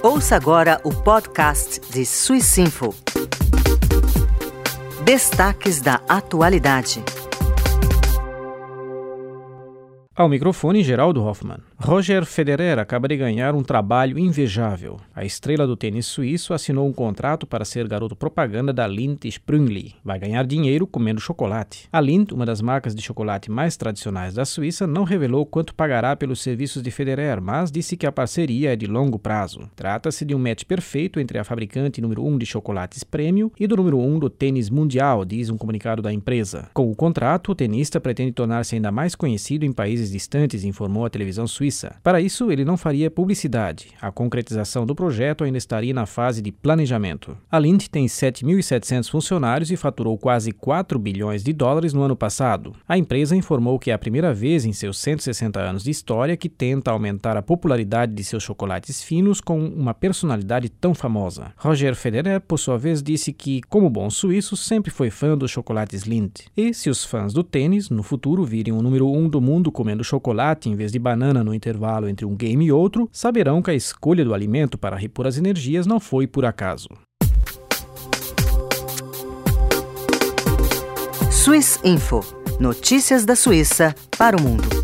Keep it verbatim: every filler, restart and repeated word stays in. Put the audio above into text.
Ouça agora o podcast de Swissinfo. Destaques da atualidade. Ao microfone, Geraldo Hoffmann. Roger Federer acaba de ganhar um trabalho invejável. A estrela do tênis suíço assinou um contrato para ser garoto propaganda da Lindt Sprüngli. Vai ganhar dinheiro comendo chocolate. A Lindt, uma das marcas de chocolate mais tradicionais da Suíça, não revelou quanto pagará pelos serviços de Federer, mas disse que a parceria é de longo prazo. Trata-se de um match perfeito entre a fabricante número um de chocolates premium e do número um do tênis mundial, diz um comunicado da empresa. Com o contrato, o tenista pretende tornar-se ainda mais conhecido em países distantes, informou a televisão suíça. Para isso, ele não faria publicidade. A concretização do projeto ainda estaria na fase de planejamento. A Lindt tem sete mil e setecentos funcionários e faturou quase quatro bilhões de dólares no ano passado. A empresa informou que é a primeira vez em seus cento e sessenta anos de história que tenta aumentar a popularidade de seus chocolates finos com uma personalidade tão famosa. Roger Federer, por sua vez, disse que, como bom suíço, sempre foi fã dos chocolates Lindt. E se os fãs do tênis, no futuro, virem o número um do mundo comendo chocolate em vez de banana no intervalo entre um game e outro, saberão que a escolha do alimento para repor as energias não foi por acaso. Swissinfo. Notícias da Suíça para o mundo.